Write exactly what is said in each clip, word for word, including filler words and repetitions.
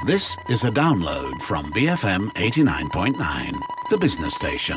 This is a download from B F M eighty-nine point nine, the business station.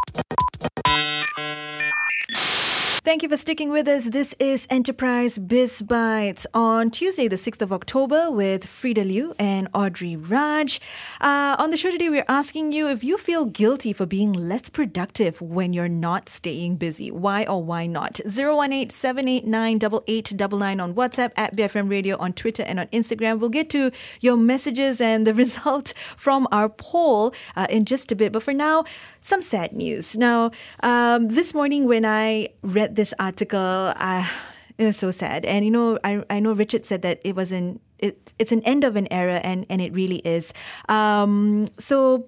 Thank you for sticking with us. This is Enterprise Biz Bites on Tuesday, the sixth of October with Frida Liu and Audrey Raj. Uh, on the show today, we're asking you if you feel guilty for being less productive when you're not staying busy. Why or why not? zero one eight, seven eight nine, eight eight nine nine on WhatsApp, at B F M Radio on Twitter and on Instagram. We'll get to your messages and the result from our poll uh, in just a bit. But for now, some sad news. Now, um, this morning when I read this article, uh, it was so sad. And, you know, I I know Richard said that it was an, it, it's an end of an era, and, and it really is. Um, so...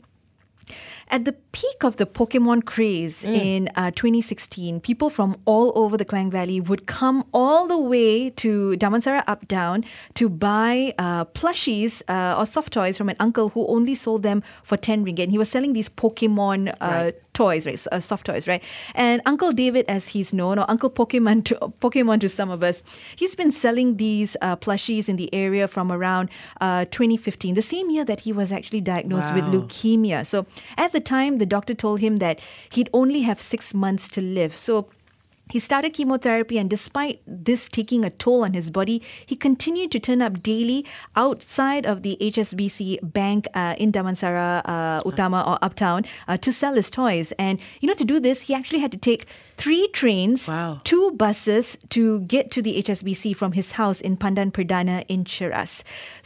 At the peak of the Pokemon craze mm. in uh, twenty sixteen, people from all over the Klang Valley would come all the way to Damansara Up Down to buy uh, plushies uh, or soft toys from an uncle who only sold them for ten ringgit. And he was selling these Pokemon uh, right. toys, right? Uh, soft toys, right? And Uncle David, as he's known, or Uncle Pokemon to, Pokemon to some of us, he's been selling these uh, plushies in the area from around uh, twenty fifteen, the same year that he was actually diagnosed wow. with leukemia. So at the time, the doctor told him that he'd only have six months to live. So he started chemotherapy, and despite this taking a toll on his body, he continued to turn up daily outside of the H S B C Bank uh, in Damansara uh, Utama or Uptown uh, to sell his toys. And, you know, to do this, he actually had to take three trains, wow. two buses to get to the H S B C from his house in Pandan Perdana in Cheras.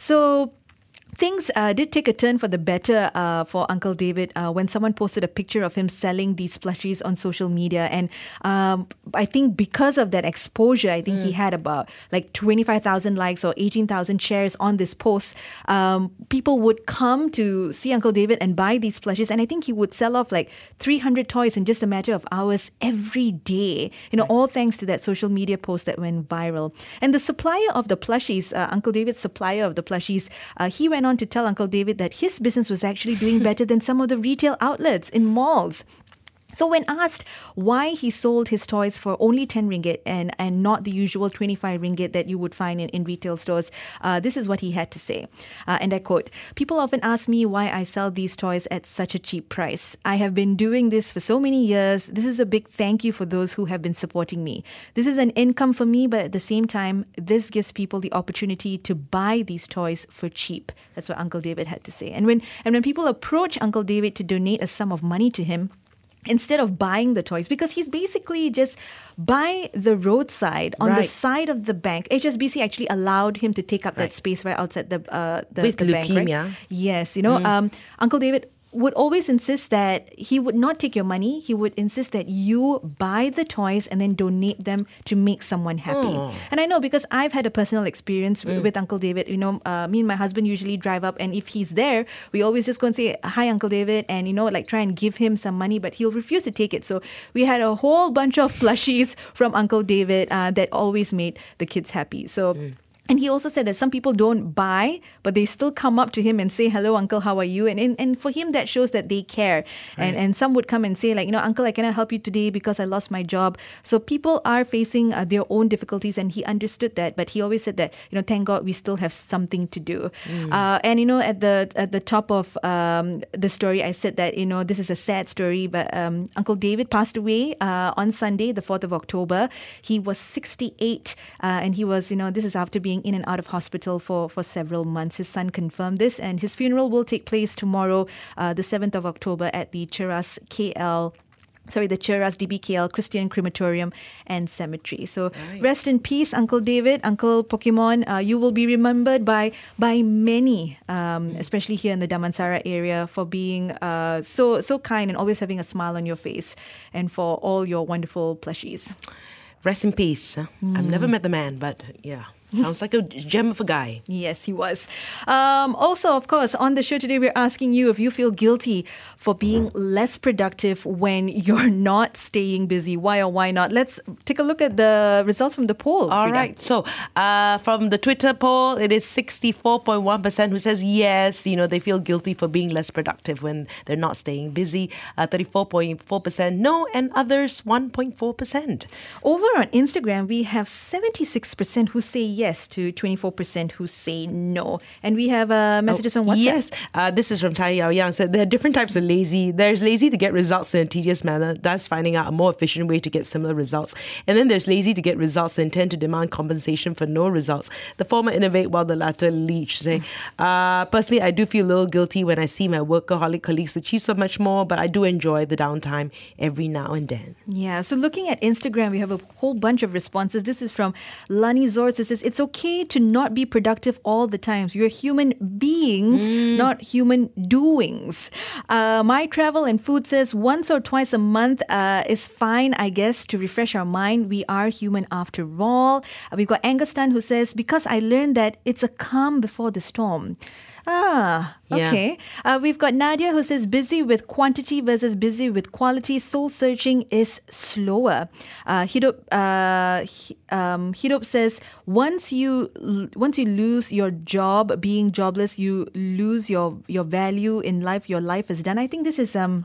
So things uh, did take a turn for the better uh, for Uncle David uh, when someone posted a picture of him selling these plushies on social media. And um, I think because of that exposure, I think mm. he had about like twenty-five thousand likes or eighteen thousand shares on this post. Um, people would come to see Uncle David and buy these plushies. And I think he would sell off like three hundred toys in just a matter of hours every day. You know, right. all thanks to that social media post that went viral. And the supplier of the plushies, uh, Uncle David's supplier of the plushies, uh, he went on to tell Uncle David that his business was actually doing better than some of the retail outlets in malls. So when asked why he sold his toys for only ten ringgit and, and not the usual twenty-five ringgit that you would find in, in retail stores, uh, this is what he had to say. Uh, and I quote, "People often ask me why I sell these toys at such a cheap price. I have been doing this for so many years. This is a big thank you for those who have been supporting me. This is an income for me, but at the same time, this gives people the opportunity to buy these toys for cheap." That's what Uncle David had to say. And when and when people approach Uncle David to donate a sum of money to him, instead of buying the toys, because he's basically just by the roadside on right. the side of the bank. H S B C actually allowed him to take up right. that space right outside the uh, the, With the leukemia. bank. Right? Yes, you know, mm. um, Uncle David would always insist that he would not take your money. He would insist that you buy the toys and then donate them to make someone happy. Oh. And I know because I've had a personal experience mm. with Uncle David. You know, uh, me and my husband usually drive up, and if he's there, we always just go and say, "Hi, Uncle David," and, you know, like try and give him some money, but he'll refuse to take it. So we had a whole bunch of plushies from Uncle David uh, that always made the kids happy. So... Mm. And he also said that some people don't buy, but they still come up to him and say, "Hello, Uncle, how are you?" And and, and for him, that shows that they care. Right. And and some would come and say, like, you know, "Uncle, I cannot help you today because I lost my job." So people are facing uh, their own difficulties, and he understood that. But he always said that, you know, thank God we still have something to do. Mm. Uh, and, you know, at the at the top of um, the story, I said that, you know, this is a sad story, but um, Uncle David passed away uh, on Sunday, the fourth of October. He was sixty-eight, uh, and he was, you know, this is after being in and out of hospital for, for several months. His son confirmed this, and his funeral will take place tomorrow, uh, the seventh of October, at the Cheras K L Sorry, the Cheras D B K L Christian Crematorium and Cemetery. So right. rest in peace, Uncle David, Uncle Pokemon. Uh, you will be remembered by by many, um, especially here in the Damansara area, for being uh, so so kind and always having a smile on your face, and for all your wonderful plushies. Rest in peace. Mm. I've never met the man, but yeah. Sounds like a gem of a guy. Yes, he was. Um, also, of course, on the show today, we're asking you if you feel guilty for being less productive when you're not staying busy. Why or why not? Let's take a look at the results from the poll. All Frida. right. So uh, from the Twitter poll, it is sixty-four point one percent who says yes, you know, they feel guilty for being less productive when they're not staying busy. Uh, thirty-four point four percent no, and others one point four percent. Over on Instagram, we have seventy-six percent who say yes. yes to twenty-four percent who say no. And we have uh, messages oh, on WhatsApp. Yes, uh, this is from Tai Yao Yang. Said there are different types of lazy. There's lazy to get results in a tedious manner, thus finding out a more efficient way to get similar results. And then there's lazy to get results and tend to demand compensation for no results. The former innovate while the latter leech. Say, uh, personally, I do feel a little guilty when I see my workaholic colleagues achieve so much more, but I do enjoy the downtime every now and then. Yeah, so looking at Instagram, we have a whole bunch of responses. This is from Lani Zors. It says, it's okay to not be productive all the time. You're human beings, mm. not human doings. Uh, my Travel and Food says, once or twice a month uh, is fine, I guess, to refresh our mind. We are human after all. Uh, we've got Angus Tan who says, because I learned that it's a calm before the storm. Ah, okay. Yeah. Uh, we've got Nadia who says busy with quantity versus busy with quality. Soul searching is slower. Uh, Hidop, uh, um, Hidop says once you once you lose your job, being jobless, you lose your your value in life. Your life is done. I think this is um.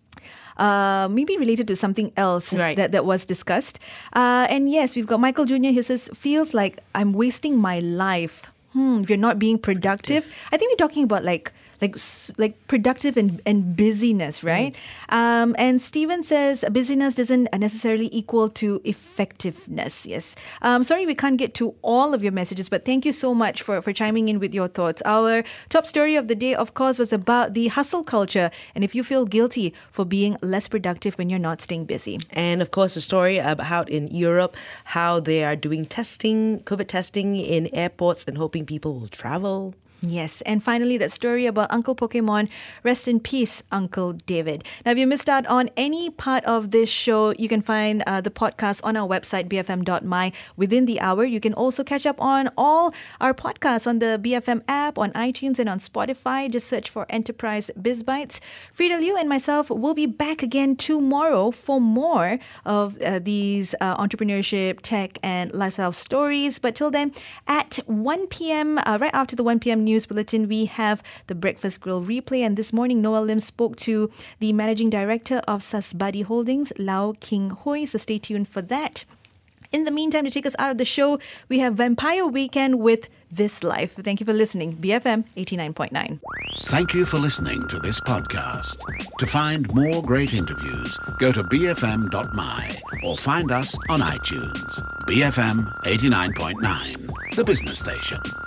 Uh, maybe related to something else right. that, that was discussed. Uh, and yes, we've got Michael Junior He says, feels like I'm wasting my life. Hmm, if you're not being productive. I think we're talking about like like like productive and, and busyness, right? Mm. Um, and Steven says busyness doesn't necessarily equal to effectiveness. Yes. Um, sorry, we can't get to all of your messages, but thank you so much for, for chiming in with your thoughts. Our top story of the day, of course, was about the hustle culture and if you feel guilty for being less productive when you're not staying busy. And of course, a story about how in Europe, how they are doing testing, COVID testing in airports and hoping people will travel. Yes, and finally, that story about Uncle Pokemon. Rest in peace, Uncle David. Now, if you missed out on any part of this show, you can find uh, the podcast on our website, b f m dot m y, within the hour. You can also catch up on all our podcasts on the B F M app, on iTunes, and on Spotify. Just search for Enterprise Biz Bites. Frida Liu and myself will be back again tomorrow for more of uh, these uh, entrepreneurship, tech, and lifestyle stories. But till then, at one p.m., uh, right after the one p.m. news bulletin, we have the Breakfast Grill replay. And this morning, Noel Lim spoke to the managing director of Sasbadi Holdings, Lau King Hui. So stay tuned for that. In the meantime, to take us out of the show, we have Vampire Weekend with This Life. Thank you for listening. B F M eighty-nine point nine. Thank you for listening to this podcast. To find more great interviews, go to b f m dot m y or find us on iTunes. B F M eighty-nine point nine, the business station.